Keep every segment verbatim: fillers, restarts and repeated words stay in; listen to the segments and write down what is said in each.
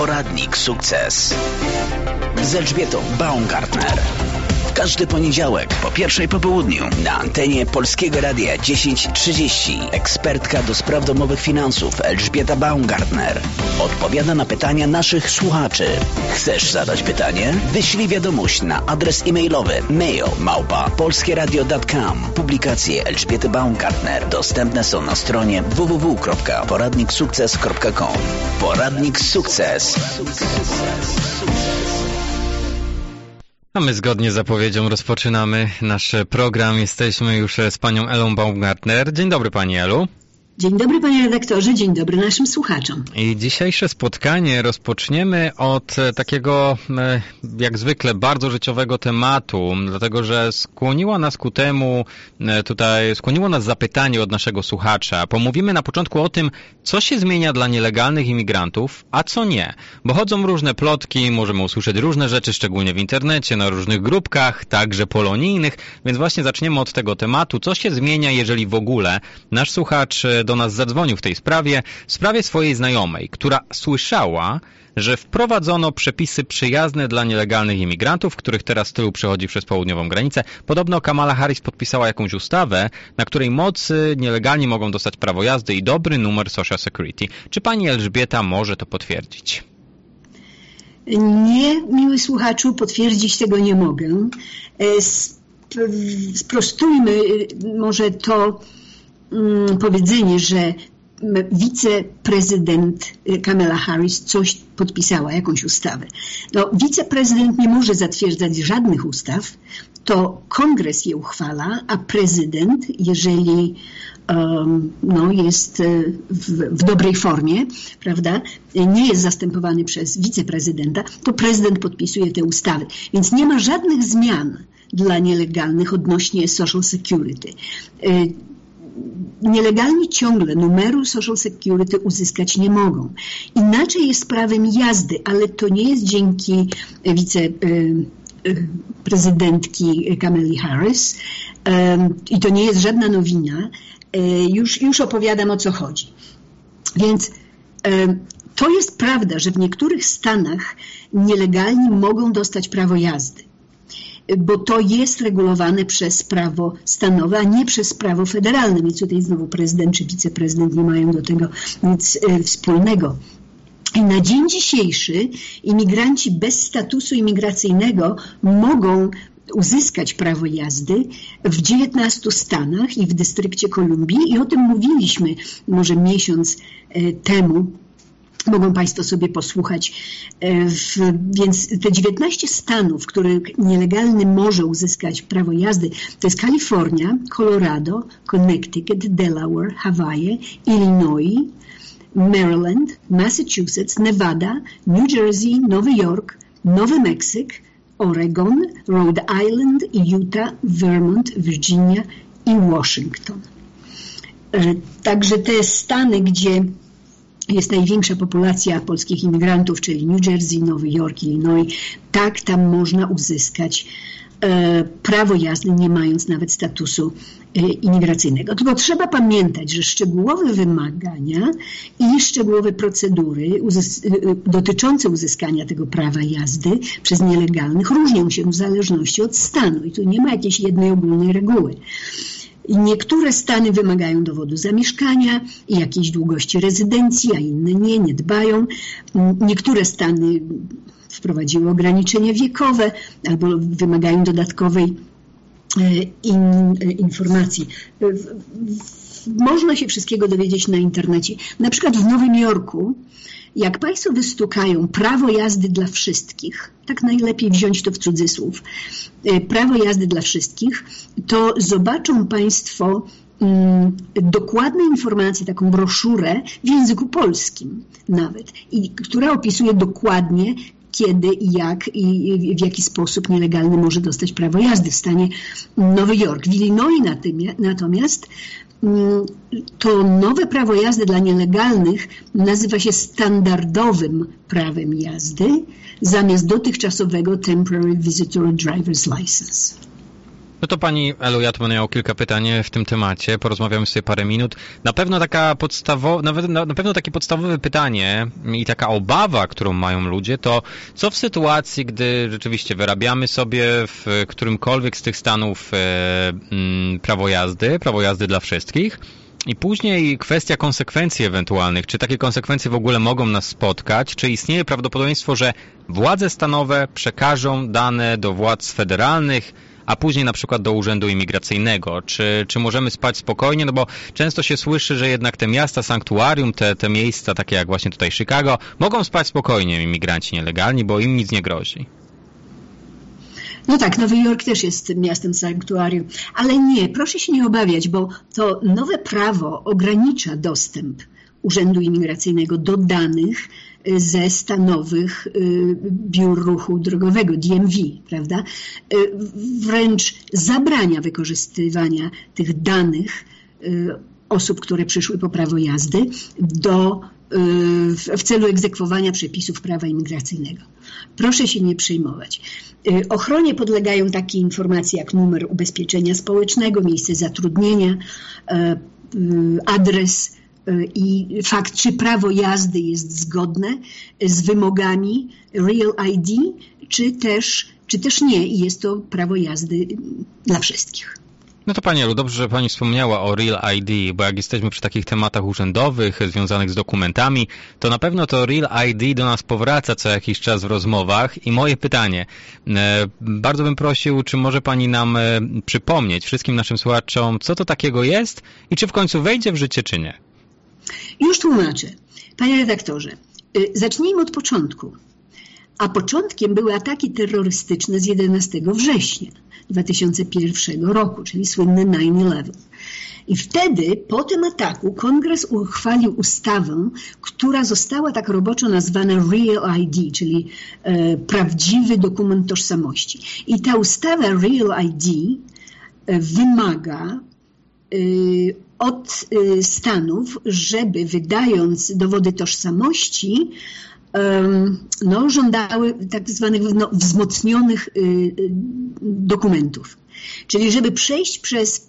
Poradnik Sukces z Elżbietą Baumgartner. Każdy poniedziałek po pierwszej po południu na antenie Polskiego Radia dziesięć trzydzieści ekspertka do spraw domowych finansów Elżbieta Baumgartner odpowiada na pytania naszych słuchaczy. Chcesz zadać pytanie? Wyślij wiadomość na adres e-mailowy mail małpa polskieradio kropka com. Publikacje Elżbiety Baumgartner dostępne są na stronie w w w kropka poradnik sukces kropka com. Poradnik Sukces. A my zgodnie z zapowiedzią rozpoczynamy nasz program. Jesteśmy już z panią Elą Baumgartner. Dzień dobry pani Elu. Dzień dobry panie redaktorze, dzień dobry naszym słuchaczom. I dzisiejsze spotkanie rozpoczniemy od takiego, jak zwykle, bardzo życiowego tematu, dlatego że skłoniło nas ku temu, tutaj skłoniło nas zapytanie od naszego słuchacza. Pomówimy na początku o tym, co się zmienia dla nielegalnych imigrantów, a co nie. Bo chodzą różne plotki, możemy usłyszeć różne rzeczy, szczególnie w internecie, na różnych grupkach, także polonijnych, więc właśnie zaczniemy od tego tematu, co się zmienia, jeżeli w ogóle nasz słuchacz do nas zadzwonił w tej sprawie, w sprawie swojej znajomej, która słyszała, że wprowadzono przepisy przyjazne dla nielegalnych imigrantów, których teraz tylu przechodzi przez południową granicę. Podobno Kamala Harris podpisała jakąś ustawę, na której mocy nielegalni mogą dostać prawo jazdy i dobry numer Social Security. Czy pani Elżbieta może to potwierdzić? Nie, miły słuchaczu, potwierdzić tego nie mogę. Sprostujmy może to powiedzenie, że wiceprezydent Kamala Harris coś podpisała, jakąś ustawę. No, wiceprezydent nie może zatwierdzać żadnych ustaw, to kongres je uchwala, a prezydent, jeżeli um, no, jest w, w dobrej formie, prawda, nie jest zastępowany przez wiceprezydenta, to prezydent podpisuje te ustawy. Więc nie ma żadnych zmian dla nielegalnych odnośnie Social Security. Nielegalni ciągle numeru Social Security uzyskać nie mogą. Inaczej jest z prawem jazdy, ale to nie jest dzięki wiceprezydentki Kamali Harris i to nie jest żadna nowina. Już, już opowiadam, o co chodzi. Więc to jest prawda, że w niektórych stanach nielegalni mogą dostać prawo jazdy, bo to jest regulowane przez prawo stanowe, a nie przez prawo federalne. Więc tutaj znowu prezydent czy wiceprezydent nie mają do tego nic wspólnego. I na dzień dzisiejszy imigranci bez statusu imigracyjnego mogą uzyskać prawo jazdy w dziewiętnastu stanach i w dystrykcie Kolumbii. I o tym mówiliśmy może miesiąc temu. Mogą państwo sobie posłuchać. W, więc te dziewiętnaście stanów, w których nielegalny może uzyskać prawo jazdy, to jest Kalifornia, Colorado, Connecticut, Delaware, Hawaje, Illinois, Maryland, Massachusetts, Nevada, New Jersey, Nowy Jork, Nowy Meksyk, Oregon, Rhode Island, Utah, Vermont, Virginia i Washington. Także te stany, gdzie jest największa populacja polskich imigrantów, czyli New Jersey, Nowy Jork, Illinois, tak tam można uzyskać e, prawo jazdy, nie mając nawet statusu e, imigracyjnego. Tylko trzeba pamiętać, że szczegółowe wymagania i szczegółowe procedury uzys- e, dotyczące uzyskania tego prawa jazdy przez nielegalnych różnią się w zależności od stanu i tu nie ma jakiejś jednej ogólnej reguły. I niektóre stany wymagają dowodu zamieszkania i jakiejś długości rezydencji, a inne nie, nie dbają. Niektóre stany wprowadziły ograniczenia wiekowe albo wymagają dodatkowej in, informacji. Można się wszystkiego dowiedzieć na internecie. Na przykład w Nowym Jorku, jak państwo wystukają prawo jazdy dla wszystkich, tak najlepiej wziąć to w cudzysłów, prawo jazdy dla wszystkich, to zobaczą państwo um, dokładne informacje, taką broszurę w języku polskim nawet, i która opisuje dokładnie, kiedy i jak i w jaki sposób nielegalny może dostać prawo jazdy w stanie Nowy Jork. W Illinois natomiast to nowe prawo jazdy dla nielegalnych nazywa się standardowym prawem jazdy zamiast dotychczasowego Temporary Visitor Driver's License. No to pani Elu, ja tu będę miał kilka pytań w tym temacie, porozmawiamy sobie parę minut. Na pewno taka podstawowa, nawet na, na pewno takie podstawowe pytanie i taka obawa, którą mają ludzie, to co w sytuacji, gdy rzeczywiście wyrabiamy sobie w którymkolwiek z tych stanów e, m, prawo jazdy, prawo jazdy dla wszystkich, i później kwestia konsekwencji ewentualnych. Czy takie konsekwencje w ogóle mogą nas spotkać? Czy istnieje prawdopodobieństwo, że władze stanowe przekażą dane do władz federalnych, a później na przykład do Urzędu Imigracyjnego? Czy, czy możemy spać spokojnie? No bo często się słyszy, że jednak te miasta sanktuarium, te, te miejsca takie jak właśnie tutaj Chicago, mogą spać spokojnie imigranci nielegalni, bo im nic nie grozi. No tak, Nowy Jork też jest miastem sanktuarium, ale nie, proszę się nie obawiać, bo to nowe prawo ogranicza dostęp Urzędu Imigracyjnego do danych ze stanowych biur ruchu drogowego, D M V, prawda? Wręcz zabrania wykorzystywania tych danych osób, które przyszły po prawo jazdy do, w celu egzekwowania przepisów prawa imigracyjnego. Proszę się nie przejmować. Ochronie podlegają takie informacje jak numer ubezpieczenia społecznego, miejsce zatrudnienia, adres i fakt, czy prawo jazdy jest zgodne z wymogami Real I D, czy też, czy też nie i jest to prawo jazdy dla wszystkich. No to pani Elu, dobrze, że pani wspomniała o Real I D, bo jak jesteśmy przy takich tematach urzędowych związanych z dokumentami, to na pewno to Real I D do nas powraca co jakiś czas w rozmowach i moje pytanie, e, bardzo bym prosił, czy może pani nam e, przypomnieć wszystkim naszym słuchaczom, co to takiego jest i czy w końcu wejdzie w życie, czy nie? Już tłumaczę. Panie redaktorze, y, zacznijmy od początku. A początkiem były ataki terrorystyczne z jedenastego września dwa tysiące pierwszego roku, czyli słynny nine eleven. I wtedy po tym ataku Kongres uchwalił ustawę, która została tak roboczo nazwana Real I D, czyli e, prawdziwy dokument tożsamości. I ta ustawa Real I D e, wymaga e, od e, Stanów, żeby wydając dowody tożsamości, no, żądały tak zwanych no, wzmocnionych y, dokumentów. Czyli żeby przejść przez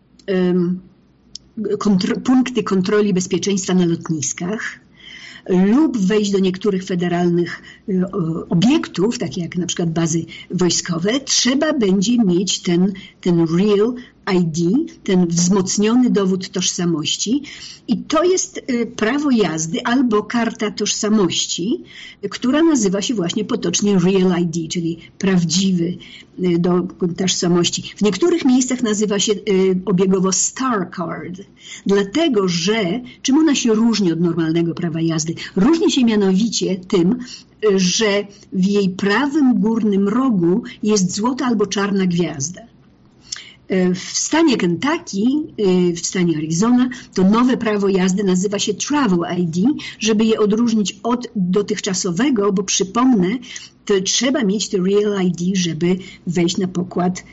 y, kontro, punkty kontroli bezpieczeństwa na lotniskach lub wejść do niektórych federalnych y, obiektów, takie jak na przykład bazy wojskowe, trzeba będzie mieć ten, ten Real I D, ten wzmocniony dowód tożsamości i to jest prawo jazdy albo karta tożsamości, która nazywa się właśnie potocznie Real I D, czyli prawdziwy dowód tożsamości. W niektórych miejscach nazywa się obiegowo Star Card, dlatego że czym ona się różni od normalnego prawa jazdy? Różni się mianowicie tym, że w jej prawym górnym rogu jest złota albo czarna gwiazda. W stanie Kentucky, w stanie Arizona, to nowe prawo jazdy nazywa się Travel I D, żeby je odróżnić od dotychczasowego, bo przypomnę, to trzeba mieć to Real I D, żeby wejść na pokład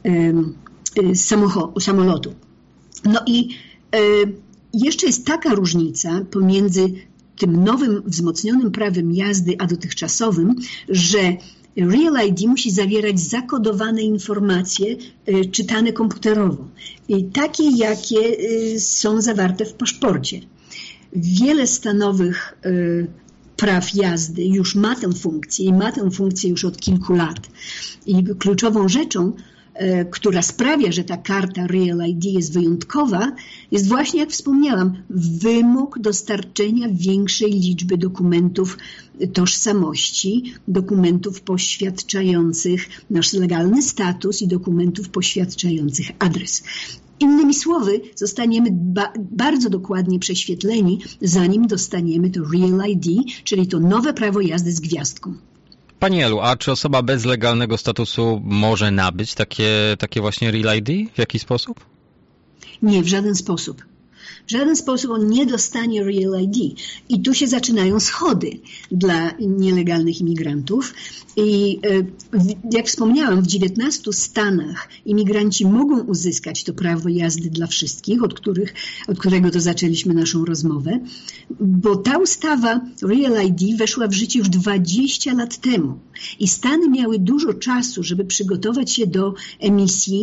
samolotu. No i jeszcze jest taka różnica pomiędzy tym nowym, wzmocnionym prawem jazdy, a dotychczasowym, że Real I D musi zawierać zakodowane informacje y, czytane komputerowo, i takie, jakie y, są zawarte w paszporcie. Wiele stanowych y, praw jazdy już ma tę funkcję i ma tę funkcję już od kilku lat. I kluczową rzeczą, y, która sprawia, że ta karta Real I D jest wyjątkowa, jest właśnie, jak wspomniałam, wymóg dostarczenia większej liczby dokumentów tożsamości, dokumentów poświadczających nasz legalny status i dokumentów poświadczających adres. Innymi słowy, zostaniemy ba- bardzo dokładnie prześwietleni, zanim dostaniemy to Real I D, czyli to nowe prawo jazdy z gwiazdką. Pani Elu, a czy osoba bez legalnego statusu może nabyć takie, takie właśnie Real I D? W jaki sposób? Nie, w żaden sposób. W żaden sposób on nie dostanie Real I D. I tu się zaczynają schody dla nielegalnych imigrantów. I jak wspomniałam, w dziewiętnastu stanach imigranci mogą uzyskać to prawo jazdy dla wszystkich, od, których, od którego to zaczęliśmy naszą rozmowę, bo ta ustawa Real I D weszła w życie już dwadzieścia lat temu. I Stany miały dużo czasu, żeby przygotować się do emisji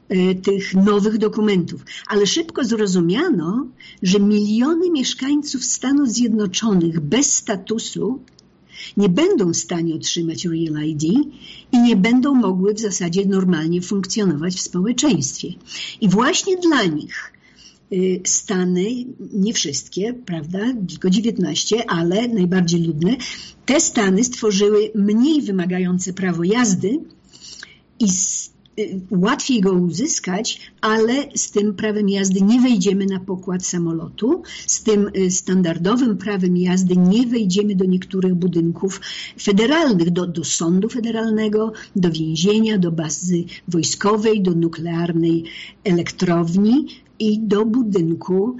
tych nowych dokumentów. Ale szybko zrozumiano, że miliony mieszkańców Stanów Zjednoczonych bez statusu nie będą w stanie otrzymać Real I D i nie będą mogły w zasadzie normalnie funkcjonować w społeczeństwie. I właśnie dla nich Stany, nie wszystkie, prawda, tylko dziewiętnaście, ale najbardziej ludne, te Stany stworzyły mniej wymagające prawo jazdy i łatwiej go uzyskać, ale z tym prawem jazdy nie wejdziemy na pokład samolotu, z tym standardowym prawem jazdy nie wejdziemy do niektórych budynków federalnych, do, do sądu federalnego, do więzienia, do bazy wojskowej, do nuklearnej elektrowni i do budynku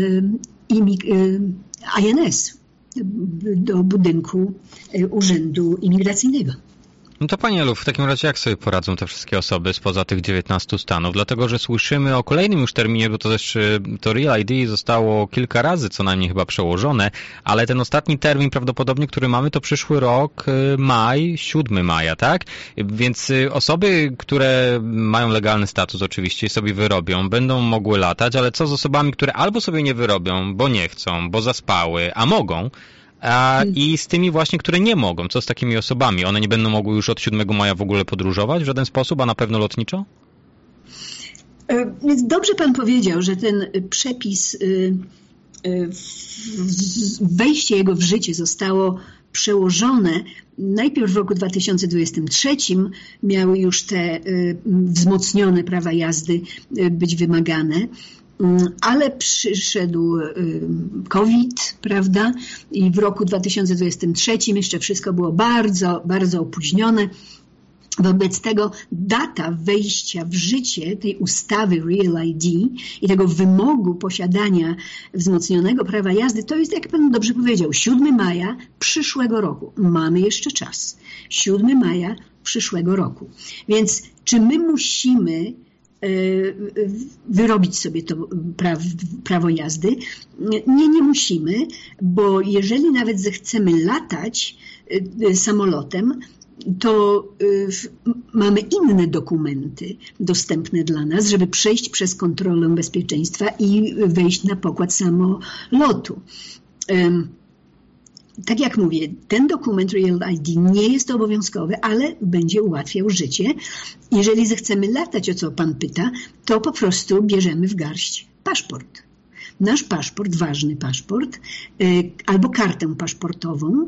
I N S, do budynku Urzędu Imigracyjnego. No to Pani Elu, w takim razie jak sobie poradzą te wszystkie osoby spoza tych dziewiętnastu stanów? Dlatego, że słyszymy o kolejnym już terminie, bo to też to Real I D zostało kilka razy co najmniej chyba przełożone, ale ten ostatni termin prawdopodobnie, który mamy, to przyszły rok, maj, siódmego maja, tak? Więc osoby, które mają legalny status oczywiście i sobie wyrobią, będą mogły latać, ale co z osobami, które albo sobie nie wyrobią, bo nie chcą, bo zaspały, a mogą, A, i z tymi właśnie, które nie mogą. Co z takimi osobami? One nie będą mogły już od siódmego maja w ogóle podróżować w żaden sposób, a na pewno lotniczo? Więc dobrze Pan powiedział, że ten przepis, wejście jego w życie zostało przełożone. Najpierw w roku dwa tysiące dwudziestym trzecim miały już te wzmocnione prawa jazdy być wymagane. Ale przyszedł COVID, prawda, i w roku dwa tysiące dwudziestym trzecim jeszcze wszystko było bardzo, bardzo opóźnione. Wobec tego data wejścia w życie tej ustawy Real I D i tego wymogu posiadania wzmocnionego prawa jazdy, to jest, jak Pan dobrze powiedział, siódmego maja przyszłego roku. Mamy jeszcze czas. siódmego maja przyszłego roku. Więc czy my musimy wyrobić sobie to prawo jazdy? Nie, nie musimy, bo jeżeli nawet zechcemy latać samolotem, to mamy inne dokumenty dostępne dla nas, żeby przejść przez kontrolę bezpieczeństwa i wejść na pokład samolotu. Tak jak mówię, ten dokument Real I D nie jest obowiązkowy, ale będzie ułatwiał życie. Jeżeli zechcemy latać, o co Pan pyta, to po prostu bierzemy w garść paszport. Nasz paszport, ważny paszport, albo kartę paszportową.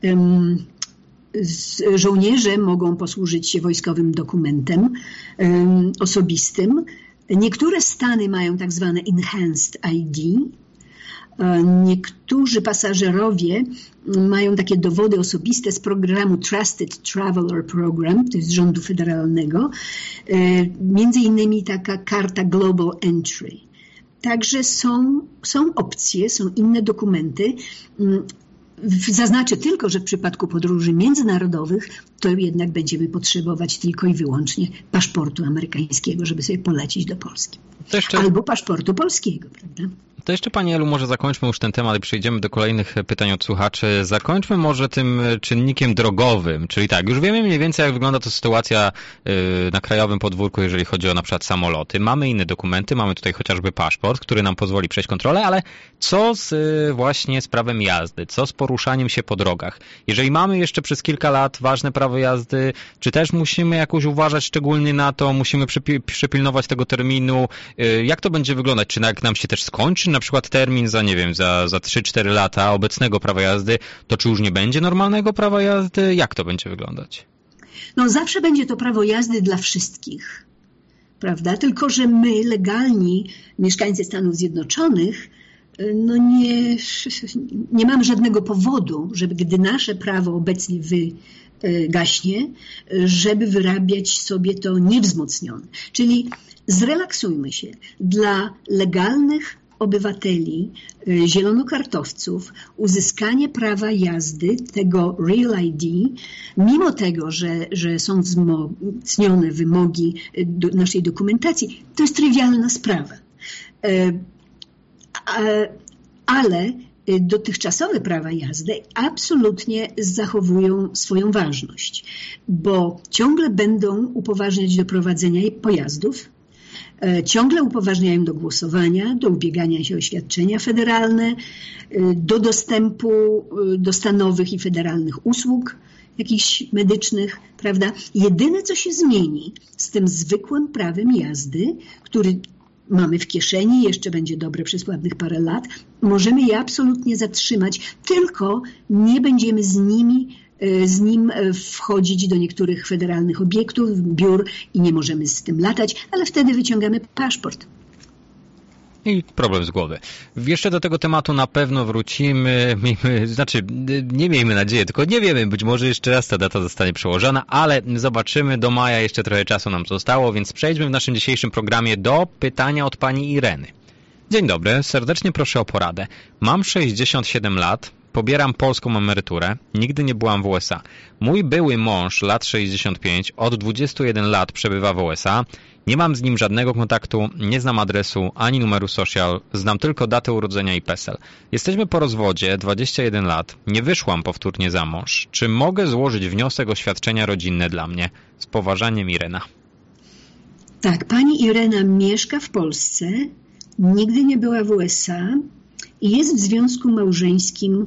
Żołnierze mogą posłużyć się wojskowym dokumentem osobistym. Niektóre stany mają tak zwane Enhanced I D. Niektórzy pasażerowie mają takie dowody osobiste z programu Trusted Traveler Program, to jest z rządu federalnego, między innymi taka karta Global Entry. Także są, są opcje, są inne dokumenty. Zaznaczę tylko, że w przypadku podróży międzynarodowych to jednak będziemy potrzebować tylko i wyłącznie paszportu amerykańskiego, żeby sobie polecieć do Polski. Jeszcze... Albo paszportu polskiego, prawda? To jeszcze Pani Elu, może zakończmy już ten temat i przejdziemy do kolejnych pytań od słuchaczy. Zakończmy może tym czynnikiem drogowym, czyli tak, już wiemy mniej więcej, jak wygląda to sytuacja na krajowym podwórku, jeżeli chodzi o na przykład samoloty. Mamy inne dokumenty, mamy tutaj chociażby paszport, który nam pozwoli przejść kontrolę, ale co z właśnie z prawem jazdy, co z poruszaniem się po drogach? Jeżeli mamy jeszcze przez kilka lat ważne prawo jazdy, czy też musimy jakoś uważać szczególnie na to, musimy przypilnować tego terminu? Jak to będzie wyglądać? Czy jak nam się też skończy na przykład termin za, nie wiem, za, za trzy cztery lata obecnego prawa jazdy, to czy już nie będzie normalnego prawa jazdy? Jak to będzie wyglądać? No zawsze będzie to prawo jazdy dla wszystkich, prawda? Tylko że my, legalni mieszkańcy Stanów Zjednoczonych, no nie, nie mamy żadnego powodu, żeby gdy nasze prawo obecnie wygaśnie, żeby wyrabiać sobie to niewzmocnione. Czyli zrelaksujmy się. Dla legalnych obywateli, zielonokartowców, uzyskanie prawa jazdy, tego Real I D, mimo tego, że, że są wzmocnione wymogi do naszej dokumentacji, to jest trywialna sprawa. Ale dotychczasowe prawa jazdy absolutnie zachowują swoją ważność, bo ciągle będą upoważniać do prowadzenia pojazdów, ciągle upoważniają do głosowania, do ubiegania się o świadczenia federalne, do dostępu do stanowych i federalnych usług jakichś medycznych, prawda? Jedyne, co się zmieni z tym zwykłym prawem jazdy, który mamy w kieszeni, jeszcze będzie dobre przez ładnych parę lat, możemy je absolutnie zatrzymać, tylko nie będziemy z nimi, z nim wchodzić do niektórych federalnych obiektów, biur i nie możemy z tym latać, ale wtedy wyciągamy paszport. I problem z głowy. Jeszcze do tego tematu na pewno wrócimy, miejmy, znaczy nie miejmy nadziei, tylko nie wiemy, być może jeszcze raz ta data zostanie przełożona, ale zobaczymy, do maja jeszcze trochę czasu nam zostało, więc przejdźmy w naszym dzisiejszym programie do pytania od pani Ireny. Dzień dobry, serdecznie proszę o poradę. Mam sześćdziesiąt siedem lat, pobieram polską emeryturę, nigdy nie byłam w U S A. Mój były mąż, lat sześćdziesiąt pięć, od dwudziestu jeden lat przebywa w U S A. Nie mam z nim żadnego kontaktu, nie znam adresu ani numeru social, znam tylko datę urodzenia i PESEL. Jesteśmy po rozwodzie, dwadzieścia jeden lat, nie wyszłam powtórnie za mąż. Czy mogę złożyć wniosek o świadczenia rodzinne dla mnie? Z poważaniem, Irena. Tak, pani Irena mieszka w Polsce, nigdy nie była w U S A i jest w związku małżeńskim.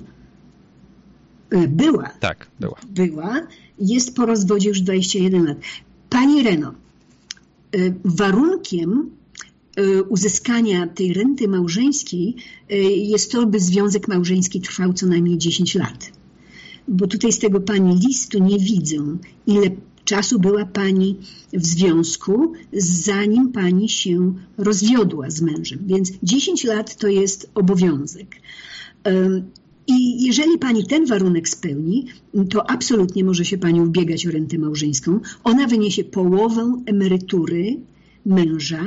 Była. Tak, była. Była. Jest po rozwodzie już dwadzieścia jeden lat. Pani Ireno, warunkiem uzyskania tej renty małżeńskiej jest to, by związek małżeński trwał co najmniej dziesięć lat. Bo tutaj z tego pani listu nie widzę, ile czasu była pani w związku, zanim pani się rozwiodła z mężem. Więc dziesięć lat to jest obowiązek. I jeżeli pani ten warunek spełni, to absolutnie może się pani ubiegać o rentę małżeńską. Ona wyniesie połowę emerytury męża.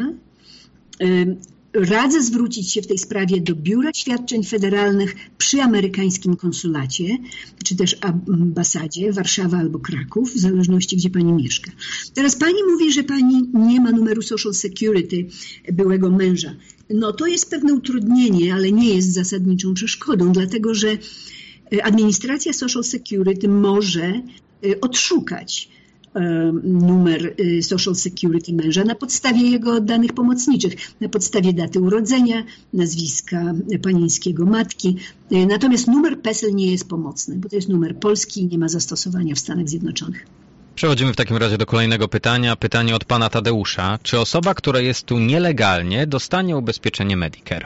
Radzę zwrócić się w tej sprawie do Biura Świadczeń Federalnych przy amerykańskim konsulacie, czy też ambasadzie, Warszawa albo Kraków, w zależności gdzie pani mieszka. Teraz pani mówi, że pani nie ma numeru Social Security byłego męża. No to jest pewne utrudnienie, ale nie jest zasadniczą przeszkodą, dlatego że administracja Social Security może odszukać numer Social Security męża na podstawie jego danych pomocniczych, na podstawie daty urodzenia, nazwiska panieńskiego matki. Natomiast numer PESEL nie jest pomocny, bo to jest numer polski i nie ma zastosowania w Stanach Zjednoczonych. Przechodzimy w takim razie do kolejnego pytania. Pytanie od pana Tadeusza. Czy osoba, która jest tu nielegalnie, dostanie ubezpieczenie Medicare?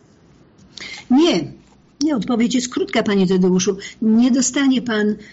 Nie. Nie, odpowiedź jest krótka, panie Tadeuszu. Nie dostanie pan y,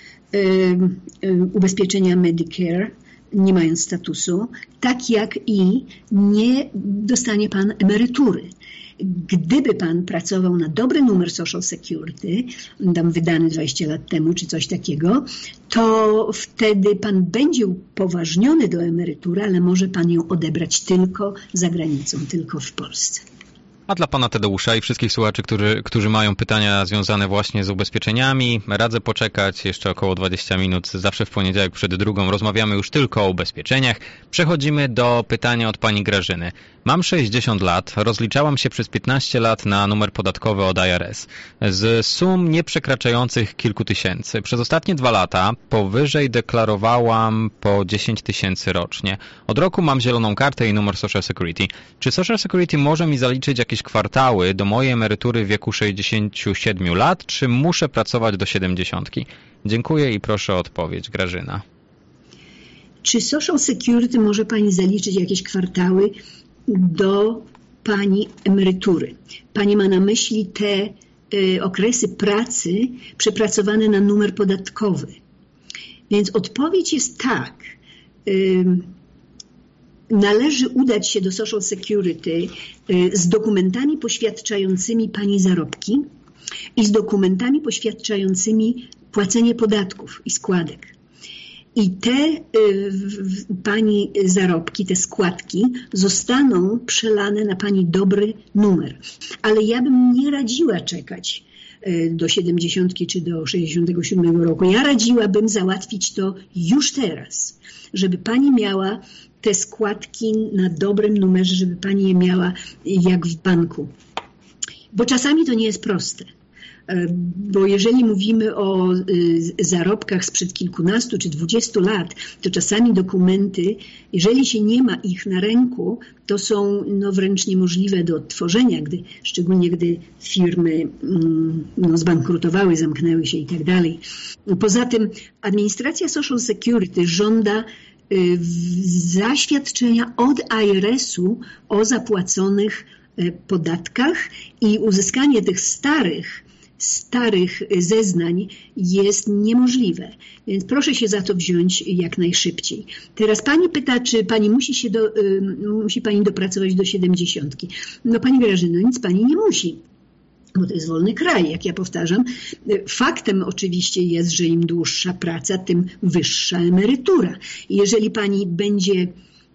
y, ubezpieczenia Medicare, nie mając statusu, tak jak i nie dostanie pan emerytury. Gdyby pan pracował na dobry numer Social Security, tam wydany dwadzieścia lat temu, czy coś takiego, to wtedy pan będzie upoważniony do emerytury, ale może pan ją odebrać tylko za granicą, tylko w Polsce. A dla pana Tadeusza i wszystkich słuchaczy, którzy, którzy mają pytania związane właśnie z ubezpieczeniami, radzę poczekać jeszcze około dwadzieścia minut. Zawsze w poniedziałek przed drugą rozmawiamy już tylko o ubezpieczeniach. Przechodzimy do pytania od pani Grażyny. Mam sześćdziesiąt lat, rozliczałam się przez piętnaście lat na numer podatkowy od I R S z sum nieprzekraczających kilku tysięcy. Przez ostatnie dwa lata powyżej deklarowałam po dziesięć tysięcy rocznie. Od roku mam zieloną kartę i numer Social Security. Czy Social Security może mi zaliczyć jakieś kwartały do mojej emerytury w wieku sześćdziesięciu siedmiu lat, czy muszę pracować do siedemdziesiątki? Dziękuję i proszę o odpowiedź. Grażyna. Czy Social Security może pani zaliczyć jakieś kwartały do pani emerytury? Pani ma na myśli te y, okresy pracy przepracowane na numer podatkowy. Więc odpowiedź jest tak. Y, Należy udać się do Social Security z dokumentami poświadczającymi pani zarobki i z dokumentami poświadczającymi płacenie podatków i składek. I te y, pani zarobki, te składki zostaną przelane na pani dobry numer. Ale ja bym nie radziła czekać y, do siedemdziesiątki czy do sześćdziesiątego siódmego roku. Ja radziłabym załatwić to już teraz, żeby pani miała te składki na dobrym numerze, żeby pani je miała jak w banku. Bo czasami to nie jest proste. Bo jeżeli mówimy o zarobkach sprzed kilkunastu czy dwudziestu lat, to czasami dokumenty, jeżeli się nie ma ich na ręku, to są no, wręcz niemożliwe do odtworzenia, gdy, szczególnie gdy firmy no, zbankrutowały, zamknęły się i tak dalej. Poza tym administracja Social Security żąda zaświadczenia od I R S-u o zapłaconych podatkach i uzyskanie tych starych, starych zeznań jest niemożliwe. Więc proszę się za to wziąć jak najszybciej. Teraz pani pyta, czy pani musi się do, musi pani dopracować do siedemdziesiątki. No pani Grażyno, nic pani nie musi. Bo to jest wolny kraj, jak ja powtarzam. Faktem oczywiście jest, że im dłuższa praca, tym wyższa emerytura. I jeżeli pani będzie,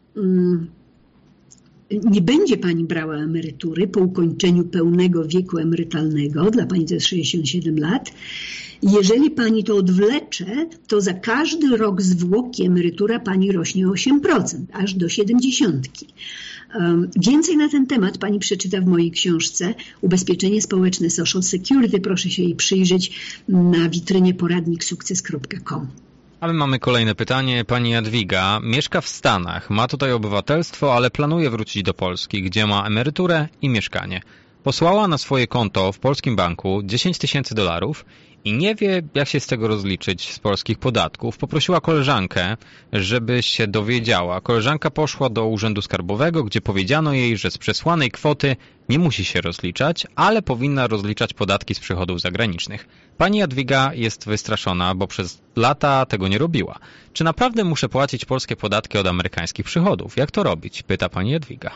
nie będzie pani brała emerytury po ukończeniu pełnego wieku emerytalnego, dla pani to jest sześćdziesiąt siedem lat, jeżeli pani to odwlecze, to za każdy rok zwłoki emerytura pani rośnie o osiem procent, aż do siedemdziesiątki. Więcej na ten temat pani przeczyta w mojej książce Ubezpieczenie społeczne Social Security. Proszę się jej przyjrzeć na witrynie poradnik sukces kropka com. A my mamy kolejne pytanie. Pani Jadwiga mieszka w Stanach, ma tutaj obywatelstwo, ale planuje wrócić do Polski, gdzie ma emeryturę i mieszkanie. Posłała na swoje konto w polskim banku dziesięć tysięcy dolarów i nie wie, jak się z tego rozliczyć z polskich podatków. Poprosiła koleżankę, żeby się dowiedziała. Koleżanka poszła do Urzędu Skarbowego, gdzie powiedziano jej, że z przesłanej kwoty nie musi się rozliczać, ale powinna rozliczać podatki z przychodów zagranicznych. Pani Jadwiga jest wystraszona, bo przez lata tego nie robiła. Czy naprawdę muszę płacić polskie podatki od amerykańskich przychodów? Jak to robić? Pyta pani Jadwiga.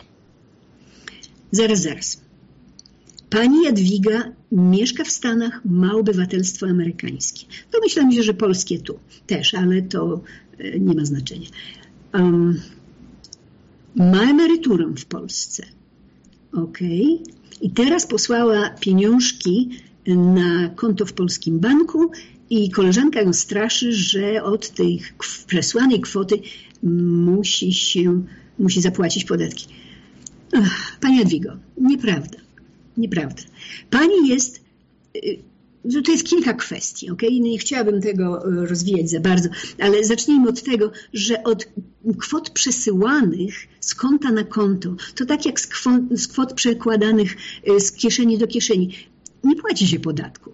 Zaraz, zaraz. Pani Jadwiga mieszka w Stanach, ma obywatelstwo amerykańskie. Domyślam się, że polskie tu też, ale to nie ma znaczenia. Um, ma emeryturę w Polsce. Ok. I teraz posłała pieniążki na konto w polskim banku i koleżanka ją straszy, że od tej przesłanej kwoty musi się, musi zapłacić podatki. Ach, pani Jadwigo, nieprawda. Nieprawda. Pani jest, to jest kilka kwestii, ok? Nie chciałabym tego rozwijać za bardzo, ale zacznijmy od tego, że od kwot przesyłanych z konta na konto, to tak jak z kwot, z kwot przekładanych z kieszeni do kieszeni, nie płaci się podatku,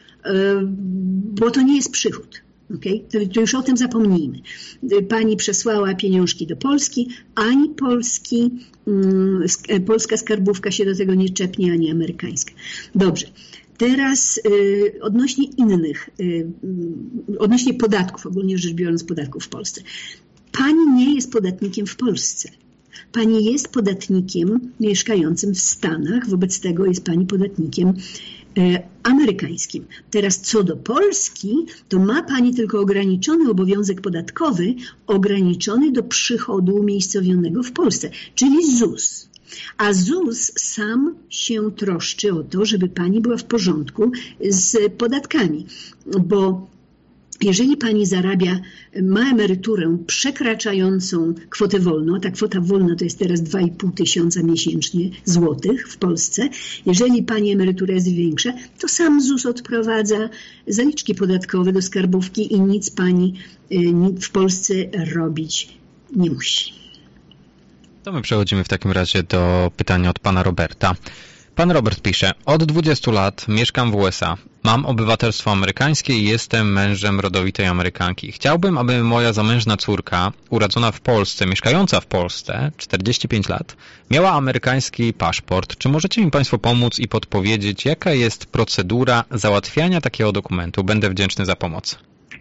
bo to nie jest przychód. Okay? To, to już o tym zapomnijmy. Pani przesłała pieniążki do Polski, ani Polski, um, polska skarbówka się do tego nie czepnie, ani amerykańska. Dobrze. Teraz y, odnośnie innych, y, odnośnie podatków, ogólnie rzecz biorąc podatków w Polsce. Pani nie jest podatnikiem w Polsce. Pani jest podatnikiem mieszkającym w Stanach, wobec tego jest pani podatnikiem amerykańskim. Teraz co do Polski, to ma pani tylko ograniczony obowiązek podatkowy, ograniczony do przychodu umiejscowionego w Polsce, czyli Z U S. A Z U S sam się troszczy o to, żeby pani była w porządku z podatkami, bo jeżeli pani zarabia, ma emeryturę przekraczającą kwotę wolną, ta kwota wolna to jest teraz dwa i pół tysiąca miesięcznie złotych w Polsce, jeżeli pani emerytura jest większa, to sam Z U S odprowadza zaliczki podatkowe do skarbówki i nic pani w Polsce robić nie musi. To my przechodzimy w takim razie do pytania od pana Roberta. Pan Robert pisze, od dwudziestu lat mieszkam w U S A. Mam obywatelstwo amerykańskie i jestem mężem rodowitej Amerykanki. Chciałbym, aby moja zamężna córka, urodzona w Polsce, mieszkająca w Polsce, czterdzieści pięć lat, miała amerykański paszport. Czy możecie mi państwo pomóc i podpowiedzieć, jaka jest procedura załatwiania takiego dokumentu? Będę wdzięczny za pomoc.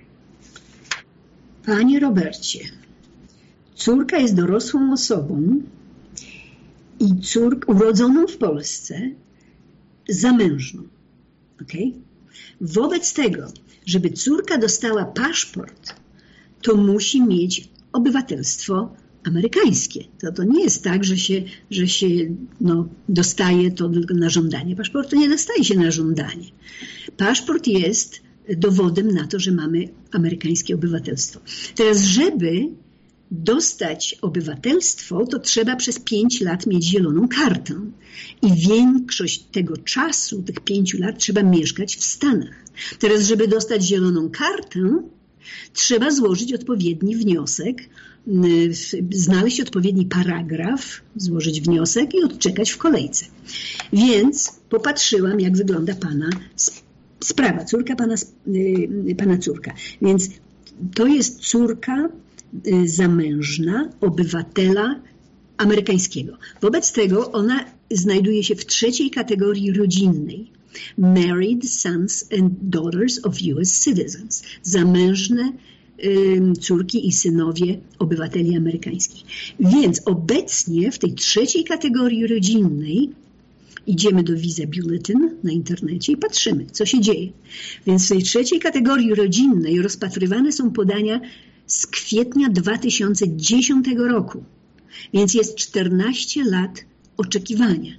Panie Robercie, córka jest dorosłą osobą i córkę urodzoną w Polsce, zamężną. Okay? Wobec tego, żeby córka dostała paszport, to musi mieć obywatelstwo amerykańskie. To, to nie jest tak, że się, że się no, dostaje to tylko na żądanie. Paszportu nie dostaje się na żądanie. Paszport jest dowodem na to, że mamy amerykańskie obywatelstwo. Teraz, żeby dostać obywatelstwo, to trzeba przez pięć lat mieć zieloną kartę. I większość tego czasu, tych pięciu lat, trzeba mieszkać w Stanach. Teraz, żeby dostać zieloną kartę, trzeba złożyć odpowiedni wniosek, znaleźć odpowiedni paragraf, złożyć wniosek i odczekać w kolejce. Więc popatrzyłam, jak wygląda pana sprawa, córka pana, pana córka. Więc to jest córka zamężna obywatela amerykańskiego. Wobec tego ona znajduje się w trzeciej kategorii rodzinnej. Married sons and daughters of U S citizens. Zamężne córki i synowie obywateli amerykańskich. Więc obecnie w tej trzeciej kategorii rodzinnej idziemy do Visa Bulletin na internecie i patrzymy, co się dzieje. Więc w tej trzeciej kategorii rodzinnej rozpatrywane są podania z kwietnia dwa tysiące dziesiątego roku. Więc jest czternaście lat oczekiwania.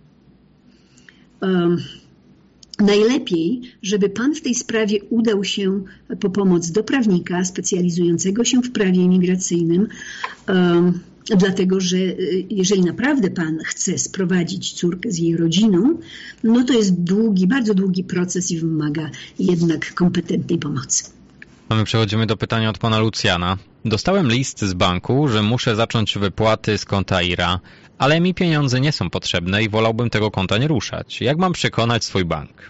Um, Najlepiej, żeby pan w tej sprawie udał się po pomoc do prawnika specjalizującego się w prawie imigracyjnym, um, dlatego że jeżeli naprawdę pan chce sprowadzić córkę z jej rodziną, no to jest długi, bardzo długi proces i wymaga jednak kompetentnej pomocy. A my przechodzimy do pytania od pana Lucjana. Dostałem list z banku, że muszę zacząć wypłaty z konta I R A, ale mi pieniądze nie są potrzebne i wolałbym tego konta nie ruszać. Jak mam przekonać swój bank?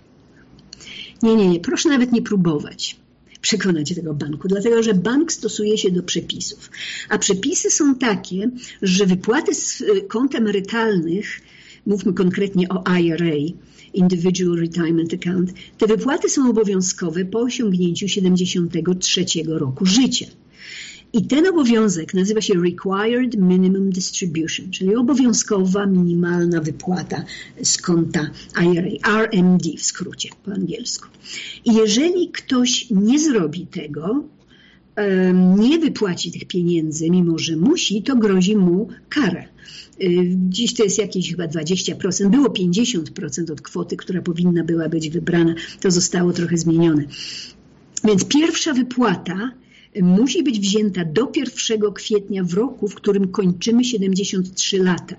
Nie, nie, nie. Proszę nawet nie próbować przekonać tego banku, dlatego że bank stosuje się do przepisów. A przepisy są takie, że wypłaty z kont emerytalnych, mówmy konkretnie o I R A, Individual Retirement Account, te wypłaty są obowiązkowe po osiągnięciu siedemdziesiątego trzeciego roku życia. I ten obowiązek nazywa się Required Minimum Distribution, czyli obowiązkowa minimalna wypłata z konta I R A, R M D w skrócie po angielsku. I jeżeli ktoś nie zrobi tego, nie wypłaci tych pieniędzy, mimo że musi, to grozi mu kara. Dziś to jest jakieś chyba dwadzieścia procent, było pięćdziesiąt procent od kwoty, która powinna była być wybrana, to zostało trochę zmienione. Więc pierwsza wypłata musi być wzięta do pierwszego kwietnia w roku, w którym kończymy siedemdziesiąt trzy lata.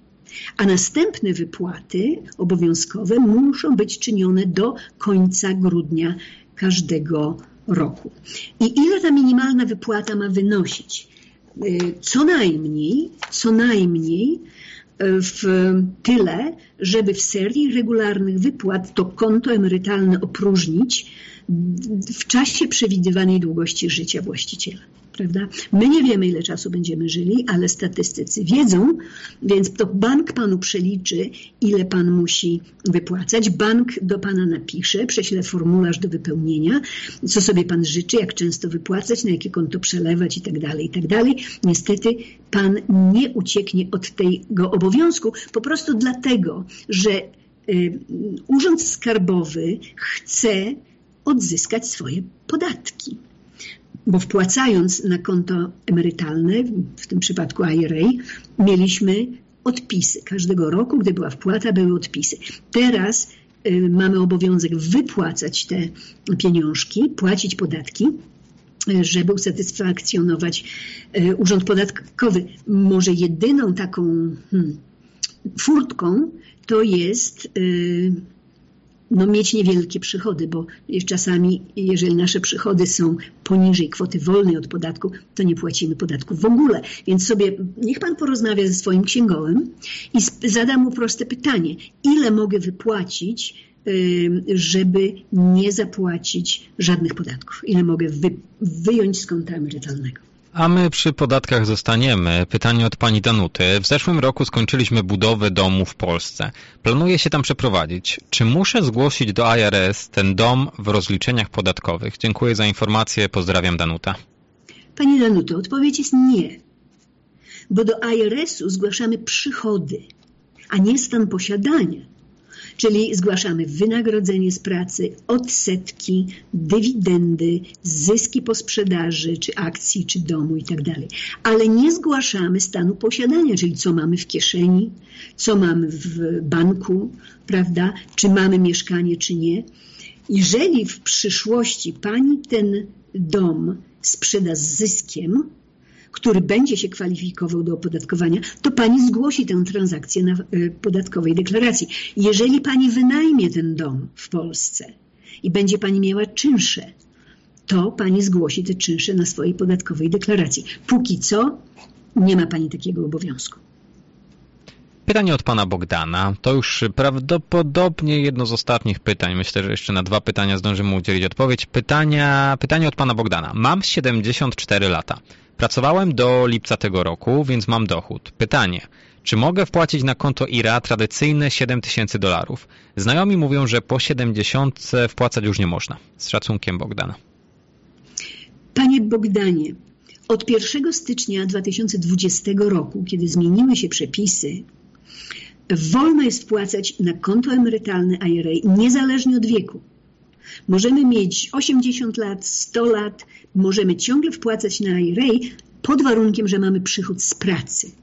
A następne wypłaty obowiązkowe muszą być czynione do końca grudnia każdego roku. I ile ta minimalna wypłata ma wynosić? Co najmniej, co najmniej w tyle, żeby w serii regularnych wypłat to konto emerytalne opróżnić w czasie przewidywanej długości życia właściciela. Prawda? My nie wiemy, ile czasu będziemy żyli, ale statystycy wiedzą, więc to bank panu przeliczy, ile pan musi wypłacać. Bank do pana napisze, prześle formularz do wypełnienia, co sobie pan życzy, jak często wypłacać, na jakie konto przelewać i tak dalej, i tak dalej. Niestety pan nie ucieknie od tego obowiązku, po prostu dlatego, że y, Urząd Skarbowy chce odzyskać swoje podatki. Bo wpłacając na konto emerytalne, w tym przypadku I R A, mieliśmy odpisy. Każdego roku, gdy była wpłata, były odpisy. Teraz y, mamy obowiązek wypłacać te pieniążki, płacić podatki, y, żeby usatysfakcjonować y, Urząd Podatkowy. Może jedyną taką hmm, furtką to jest y, no, mieć niewielkie przychody, bo czasami, jeżeli nasze przychody są poniżej kwoty wolnej od podatku, to nie płacimy podatku w ogóle. Więc sobie, niech pan porozmawia ze swoim księgowym i zada mu proste pytanie, ile mogę wypłacić, żeby nie zapłacić żadnych podatków? Ile mogę wy, wyjąć z konta emerytalnego? A my przy podatkach zostaniemy. Pytanie od pani Danuty. W zeszłym roku skończyliśmy budowę domu w Polsce. Planuję się tam przeprowadzić. Czy muszę zgłosić do I R S ten dom w rozliczeniach podatkowych? Dziękuję za informację. Pozdrawiam, Danuta. Pani Danuto, odpowiedź jest nie. Bo do I R S u zgłaszamy przychody, a nie stan posiadania. Czyli zgłaszamy wynagrodzenie z pracy, odsetki, dywidendy, zyski po sprzedaży, czy akcji, czy domu i tak dalej. Ale nie zgłaszamy stanu posiadania, czyli co mamy w kieszeni, co mamy w banku, prawda, czy mamy mieszkanie, czy nie. Jeżeli w przyszłości pani ten dom sprzeda z zyskiem, który będzie się kwalifikował do opodatkowania, to pani zgłosi tę transakcję na podatkowej deklaracji. Jeżeli pani wynajmie ten dom w Polsce i będzie pani miała czynsze, to pani zgłosi te czynsze na swojej podatkowej deklaracji. Póki co nie ma pani takiego obowiązku. Pytanie od pana Bogdana. To już prawdopodobnie jedno z ostatnich pytań. Myślę, że jeszcze na dwa pytania zdążymy udzielić odpowiedź. Pytania, pytanie od pana Bogdana. Mam siedemdziesiąt cztery lata. Pracowałem do lipca tego roku, więc mam dochód. Pytanie. Czy mogę wpłacić na konto I R A tradycyjne siedem tysięcy dolarów? Znajomi mówią, że po siedemdziesiątce wpłacać już nie można. Z szacunkiem, Bogdana. Panie Bogdanie, od pierwszego stycznia dwa tysiące dwudziestego roku, kiedy zmieniły się przepisy, wolno jest wpłacać na konto emerytalne I R A niezależnie od wieku. Możemy mieć osiemdziesiąt lat, sto lat, możemy ciągle wpłacać na I R A pod warunkiem, że mamy przychód z pracy.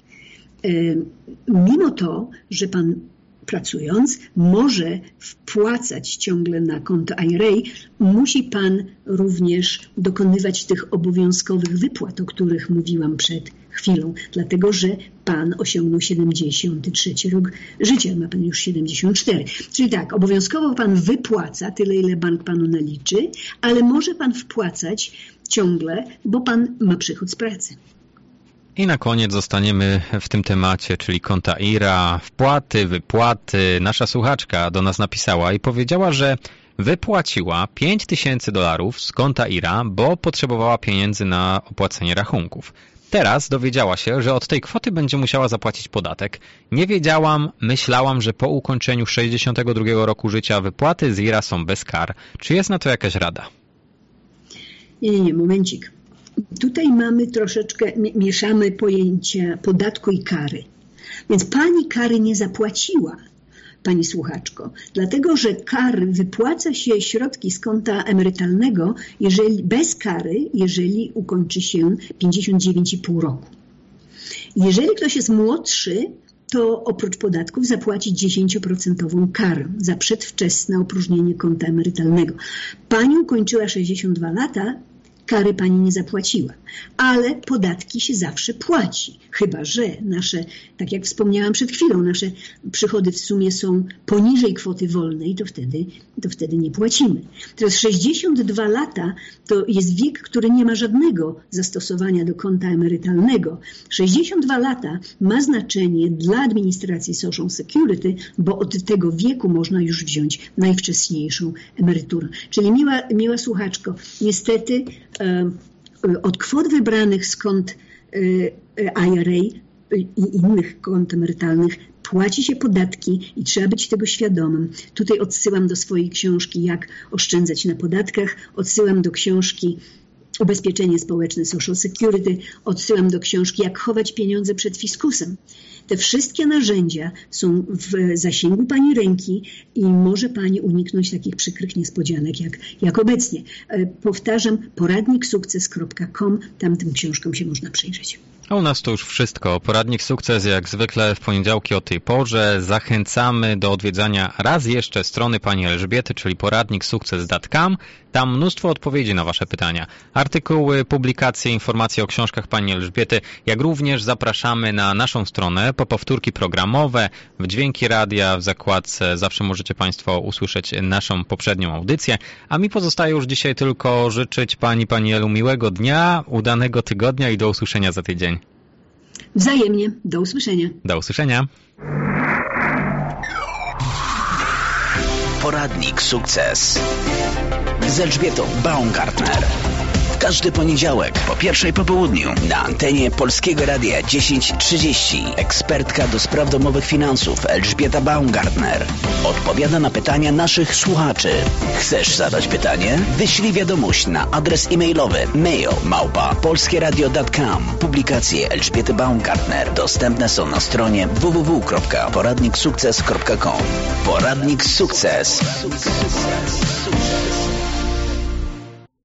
Mimo to, że pan pracując może wpłacać ciągle na konto I R A, musi pan również dokonywać tych obowiązkowych wypłat, o których mówiłam przed chwilą, dlatego że pan osiągnął siedemdziesiąty trzeci rok życia, ma pan już siedemdziesiąt cztery. Czyli tak, obowiązkowo pan wypłaca tyle, ile bank panu naliczy, ale może pan wpłacać ciągle, bo pan ma przychód z pracy. I na koniec zostaniemy w tym temacie, czyli konta I R A, wpłaty, wypłaty. Nasza słuchaczka do nas napisała i powiedziała, że wypłaciła pięć tysięcy dolarów z konta I R A, bo potrzebowała pieniędzy na opłacenie rachunków. Teraz dowiedziała się, że od tej kwoty będzie musiała zapłacić podatek. Nie wiedziałam, myślałam, że po ukończeniu sześćdziesiątego drugiego roku życia wypłaty z I R A są bez kar. Czy jest na to jakaś rada? Nie, nie, nie, momencik. Tutaj mamy troszeczkę, mieszamy pojęcia podatku i kary. Więc pani kary nie zapłaciła, pani słuchaczko, dlatego że kary wypłaca się środki z konta emerytalnego jeżeli, bez kary, jeżeli ukończy się pięćdziesiąt dziewięć i pół roku. Jeżeli ktoś jest młodszy, to oprócz podatków zapłaci dziesięć procent karę za przedwczesne opróżnienie konta emerytalnego. Pani ukończyła sześćdziesiąt dwa lata, kary pani nie zapłaciła, ale podatki się zawsze płaci, chyba że nasze, tak jak wspomniałam przed chwilą, nasze przychody w sumie są poniżej kwoty wolnej, to wtedy, to wtedy nie płacimy. Teraz sześćdziesiąt dwa lata to jest wiek, który nie ma żadnego zastosowania do konta emerytalnego. sześćdziesiąt dwa lata ma znaczenie dla administracji Social Security, bo od tego wieku można już wziąć najwcześniejszą emeryturę. Czyli miła, miła słuchaczko, niestety od kwot wybranych z kont I R A i innych kont emerytalnych płaci się podatki i trzeba być tego świadomym. Tutaj odsyłam do swojej książki Jak oszczędzać na podatkach, odsyłam do książki Ubezpieczenie społeczne Social Security, odsyłam do książki Jak chować pieniądze przed fiskusem. Te wszystkie narzędzia są w zasięgu pani ręki i może pani uniknąć takich przykrych niespodzianek jak, jak obecnie. Powtarzam, poradnik sukces kropka com, tam tym książkom się można przyjrzeć. A u nas to już wszystko. Poradnik Sukces jak zwykle w poniedziałki o tej porze. Zachęcamy do odwiedzania raz jeszcze strony pani Elżbiety, czyli poradnik sukces kropka com. Tam mnóstwo odpowiedzi na wasze pytania. Artykuły, publikacje, informacje o książkach pani Elżbiety, jak również zapraszamy na naszą stronę po powtórki programowe, w dźwięki radia, w zakładce. Zawsze możecie państwo usłyszeć naszą poprzednią audycję. A mi pozostaje już dzisiaj tylko życzyć pani, pani Elu miłego dnia, udanego tygodnia i do usłyszenia za tydzień. Wzajemnie. Do usłyszenia. Do usłyszenia. Poradnik Sukces z Elżbietą Baumgartner. W każdy poniedziałek po pierwszej po południu na antenie Polskiego Radia dziesięć trzydzieści. Ekspertka do spraw domowych finansów Elżbieta Baumgartner odpowiada na pytania naszych słuchaczy. Chcesz zadać pytanie? Wyślij wiadomość na adres e-mailowy mail małpa polskieradio kropka com. Publikacje Elżbiety Baumgartner dostępne są na stronie w w w kropka poradnik sukces kropka com. Poradnik Sukces. Sukces. Sukces.